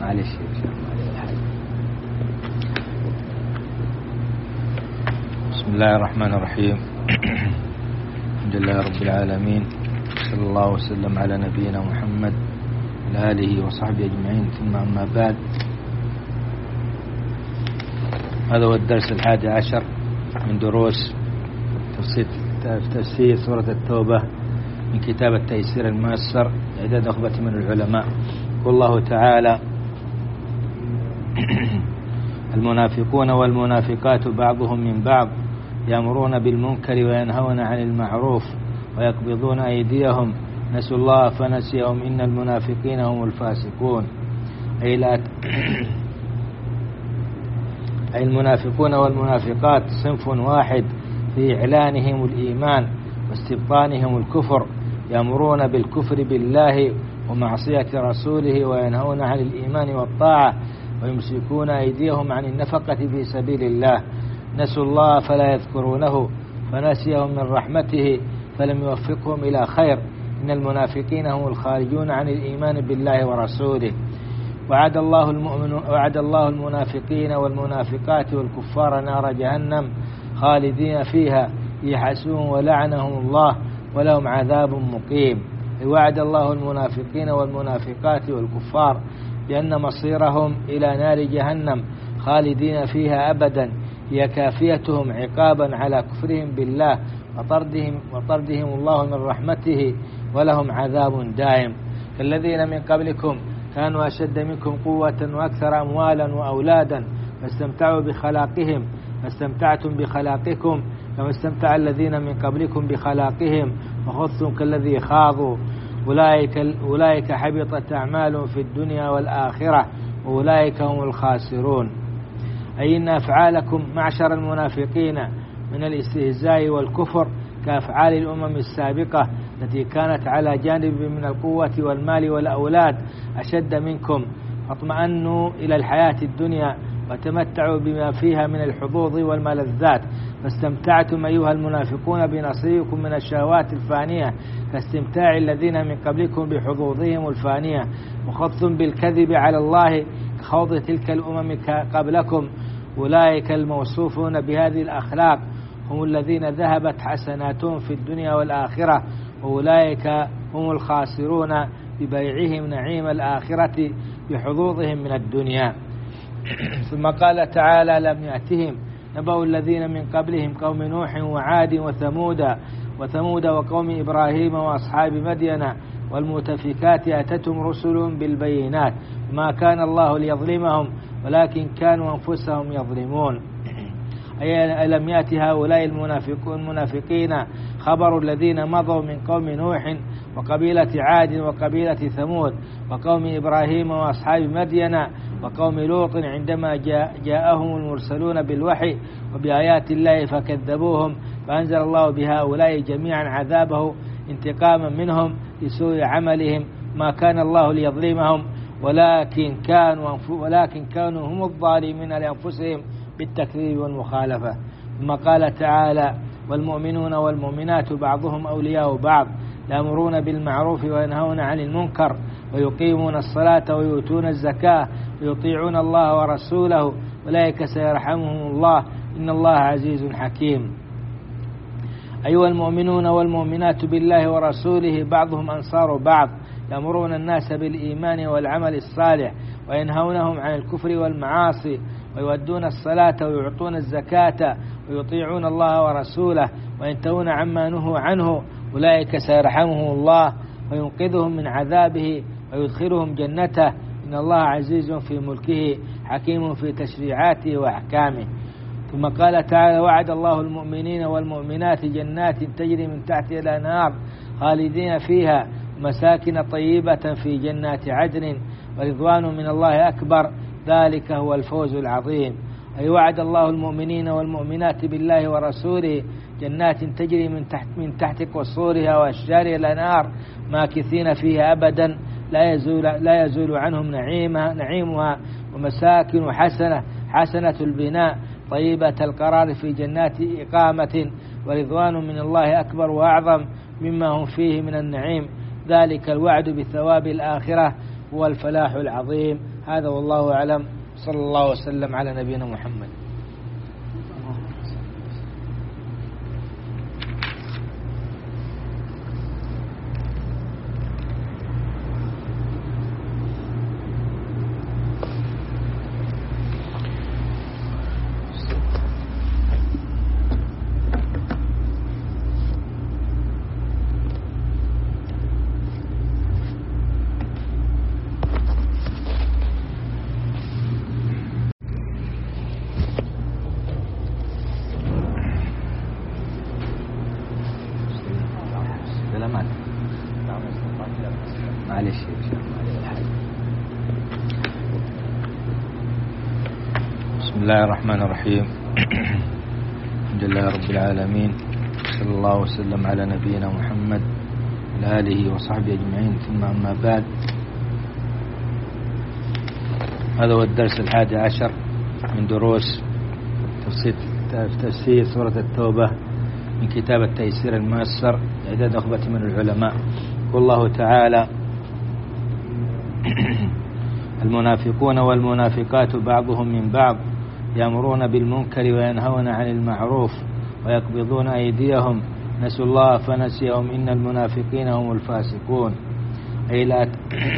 معلش. بسم الله الرحمن الرحيم. الحمد لله رب العالمين، صلى الله وسلم على نبينا محمد وعلى آله وصحبه أجمعين، ثم أما بعد. هذا هو الدرس 11 من دروس تفسير سورة التوبة من كتاب التيسير الميسر لإعداد نخبة من العلماء. والله تعالى: المنافقون والمنافقات بعضهم من بعض يأمرون بالمنكر وينهون عن المعروف ويقبضون أيديهم نسوا الله فنسيهم إن المنافقين هم الفاسقون. أي المنافقون والمنافقات صنف واحد في إعلانهم الإيمان واستبطانهم الكفر، يأمرون بالكفر بالله ومعصية رسوله وينهون عن الإيمان والطاعة ويمسكون أيديهم عن النفقة في سبيل الله. نسوا الله فلا يذكرونه فنسيهم من رحمته فلم يوفقهم إلى خير إن المنافقين هم الخارجون عن الإيمان بالله ورسوله. وعد الله المنافقين والمنافقات والكفار نار جهنم خالدين فيها يحسون ولعنهم الله ولهم عذاب مقيم. وعد الله المنافقين والمنافقات والكفار بأن مصيرهم إلى نار جهنم خالدين فيها أبدا، هي كافيتهم عقابا على كفرهم بالله وطردهم الله من رحمته ولهم عذاب دائم. كالذين من قبلكم كانوا أشد منكم قوة وأكثر أموالا وأولادا فاستمتعتم بخلاقكم كما استمتع الذين من قبلكم بخلاقهم وخذتم كالذي خاضوا أولئك حبطت أعمالهم في الدنيا والآخرة وأولئك هم الخاسرون. أي إن أفعالكم معشر المنافقين من الاستهزاء والكفر كأفعال الأمم السابقة التي كانت على جانب من القوة والمال والأولاد أشد منكم، فاطمأنوا إلى الحياة الدنيا وتمتعوا بما فيها من الحظوظ والملذات، فاستمتعتم أيها المنافقون بنصيبكم من الشهوات الفانية كاستمتاع الذين من قبلكم بحظوظهم الفانية، وخضتم بالكذب على الله كخوض تلك الأمم قبلكم. أولئك الموصوفون بهذه الأخلاق هم الذين ذهبت حسناتهم في الدنيا والآخرة، وأولئك هم الخاسرون ببيعهم نعيم الآخرة بحظوظهم من الدنيا. ثم قال تعالى: لم يأتهم نبأ الذين من قبلهم قوم نوح وعاد وثمود وقوم إبراهيم وأصحاب مدين والمؤتفكات أتتهم رسلهم بالبينات ما كان الله ليظلمهم ولكن كانوا أنفسهم يظلمون. أي ألم يأت هؤلاء المنافقين خبر الذين مضوا من قوم نوح وقبيلة عاد وقبيلة ثمود وقوم إبراهيم وأصحاب مدين وقوم لوط عندما جاءهم المرسلون بالوحي وبآيات الله فكذبوهم، فأنزل الله بهؤلاء جميعا عذابه انتقاما منهم لسوء عملهم ما كان الله ليظلمهم ولكن كانوا هم الظالمين لأنفسهم بالتكذيب والمخالفة. ثم قال تعالى: والمؤمنون والمؤمنات بعضهم أولياء بعض يأمرون بالمعروف وينهون عن المنكر ويقيمون الصلاة ويؤتون الزكاة ويطيعون الله ورسوله أولئك سيرحمهم الله إن الله عزيز حكيم. أيها المؤمنون والمؤمنات بالله ورسوله بعضهم أنصار بعض يأمرون الناس بالإيمان والعمل الصالح وينهونهم عن الكفر والمعاصي ويؤدون الصلاة ويعطون الزكاة ويطيعون الله ورسوله وينتهون عما نهوا عنه أولئك سيرحمهم الله وينقذهم من عذابه ويدخلهم جنته إن الله عزيز في ملكه حكيم في تشريعاته وأحكامه. ثم قال تعالى: وعد الله المؤمنين والمؤمنات جنات تجري من تحتها الأنهار خالدين فيها مساكن طيبة في جنات عدن ورضوان من الله أكبر ذلك هو الفوز العظيم. أي وعد الله المؤمنين والمؤمنات بالله ورسوله جنات تجري من تحت قصورها وأشجارها الأنهار ماكثين فيها أبدا لا يزول عنهم نعيمها ومساكن حسنة البناء طيبة القرار في جنات إقامة ورضوان من الله أكبر وأعظم مما هم فيه من النعيم ذلك الوعد بثواب الآخرة هو الفلاح العظيم. هذا والله أعلم. صلى الله وسلم على نبينا محمد. معلش بسم الله الرحمن الرحيم. الحمد لله رب العالمين، صلى الله وسلم على نبينا محمد وعلى آله وصحبه أجمعين، ثم أما بعد. هذا هو الدرس 11 من دروس تفسير سورة التوبة من كتاب التيسير الميسر إعداد نخبة من العلماء. والله تعالى: المنافقون والمنافقات بعضهم من بعض يأمرون بالمنكر وينهون عن المعروف ويقبضون أيديهم نسوا الله فنسيهم إن المنافقين هم الفاسقون. أي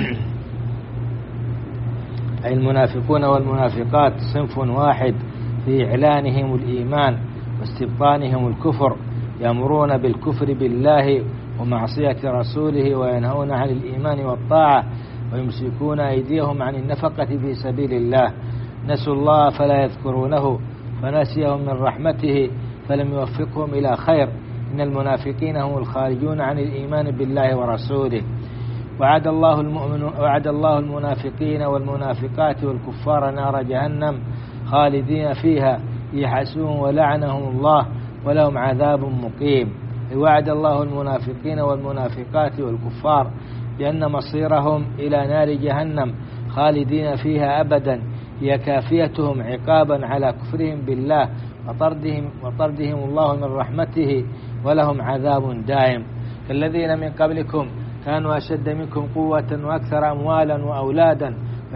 المنافقون والمنافقات صنف واحد في إعلانهم الإيمان واستبطانهم الكفر، يأمرون بالكفر بالله ومعصية رسوله وينهون عن الإيمان والطاعة ويمسكون أيديهم عن النفقة في سبيل الله. نسوا الله فلا يذكرونه فنسيهم من رحمته فلم يوفقهم إلى خير. إن المنافقين هم الخارجون عن الإيمان بالله ورسوله. وعد الله المنافقين والمنافقات والكفار نار جهنم خالدين فيها يحسون ولعنهم الله ولهم عذاب مقيم. وعد الله المنافقين والمنافقات والكفار بأن مصيرهم إلى نار جهنم خالدين فيها أبدا، هي كافيتهم عقابا على كفرهم بالله وطردهم الله من رحمته ولهم عذاب دائم. كالذين من قبلكم كانوا أشد منكم قوة وأكثر أموالا وأولادا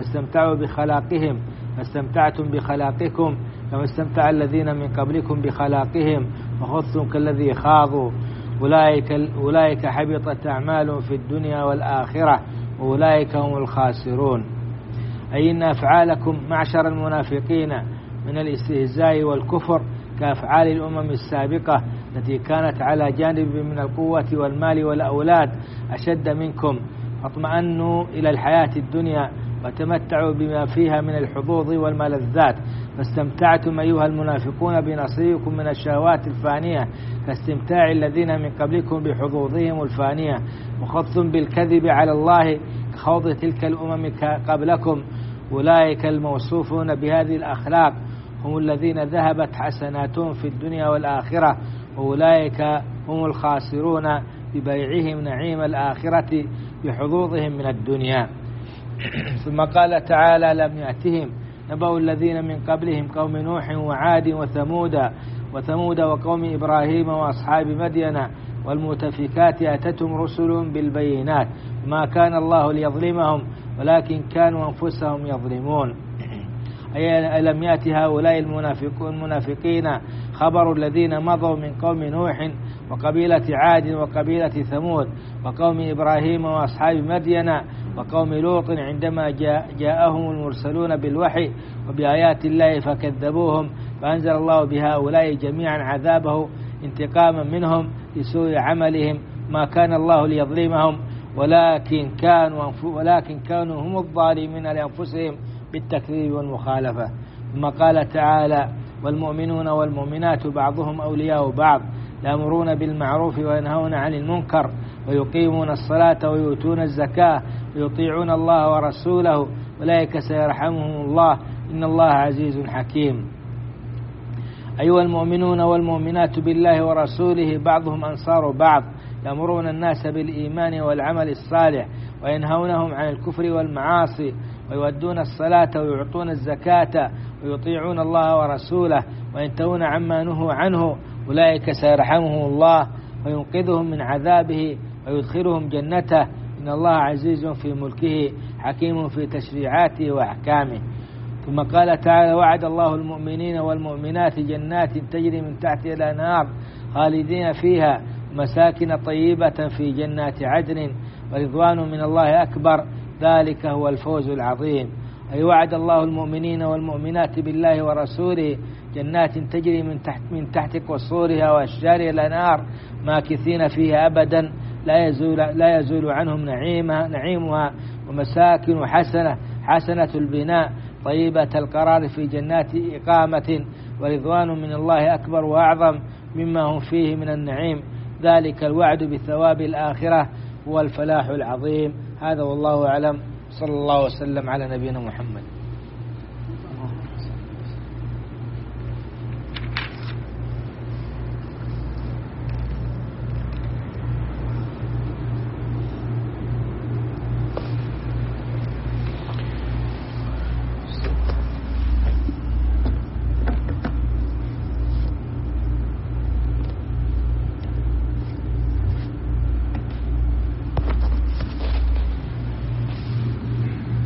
فاستمتعتم بخلاقكم كما استمتع الذين من قبلكم بخلاقهم وخذتم كالذي خاضوا أولئك حبطت أعمالهم في الدنيا والآخرة وأولئك هم الخاسرون. أي إن أفعالكم معشر المنافقين من الاستهزاء والكفر كأفعال الأمم السابقة التي كانت على جانب من القوة والمال والأولاد أشد منكم، فاطمأنوا إلى الحياة الدنيا وتمتعوا بما فيها من الحظوظ والملذات، فاستمتعتم أيها المنافقون بنصيبكم من الشهوات الفانية كاستمتاع الذين من قبلكم بحظوظهم الفانية، وخضتم بالكذب على الله كخوض تلك الأمم قبلكم. أولئك الموصوفون بهذه الأخلاق هم الذين ذهبت حسناتهم في الدنيا والآخرة، وأولئك هم الخاسرون ببيعهم نعيم الآخرة بحظوظهم من الدنيا. ثم قال تعالى: لم يأتهم نبأ الذين من قبلهم قوم نوح وعاد وثمود وقوم إبراهيم وأصحاب مدين والمؤتفكات أتتهم رسل بالبينات ما كان الله ليظلمهم ولكن كانوا أنفسهم يظلمون. أي ألم يأت هؤلاء المنافقين خبر الذين مضوا من قوم نوح وقبيلة عاد وقبيلة ثمود وقوم إبراهيم وأصحاب مدين وقوم لوط عندما جاءهم المرسلون بالوحي وبآيات الله فكذبوهم، فأنزل الله بهؤلاء جميعا عذابه انتقاما منهم لسوء عملهم ما كان الله ليظلمهم ولكن كانوا هم الظالمين لأنفسهم بالتكذيب والمخالفة. ثم قال تعالى: والمؤمنون والمؤمنات بعضهم أولياء بعض يأمرون بالمعروف وينهون عن المنكر ويقيمون الصلاة ويؤتون الزكاة ويطيعون الله ورسوله أولئك سيرحمهم الله إن الله عزيز حكيم. أيها المؤمنون والمؤمنات بالله ورسوله بعضهم أنصار بعض يأمرون الناس بالإيمان والعمل الصالح وينهونهم عن الكفر والمعاصي ويؤدون الصلاة ويعطون الزكاة ويطيعون الله ورسوله وينتهون عما نهوا عنه أولئك سيرحمهم الله وينقذهم من عذابه ويدخلهم جنته إن الله عزيز في ملكه حكيم في تشريعاته وأحكامه. ثم قال تعالى: وعد الله المؤمنين والمؤمنات جنات تجري من تحتها الأنهار خالدين فيها مساكن طيبة في جنات عدن ورضوان من الله أكبر ذلك هو الفوز العظيم. أي وعد الله المؤمنين والمؤمنات بالله ورسوله جنات تجري من تحت قصورها وأشجارها الأنهار ماكثين فيها أبدا لا يزول عنهم نعيمها ومساكن حسنة البناء طيبة القرار في جنات إقامة ورضوان من الله أكبر وأعظم مما هم فيه من النعيم ذلك الوعد بثواب الآخرة هو الفلاح العظيم. هذا والله أعلم. صلى الله وسلم على نبينا محمد.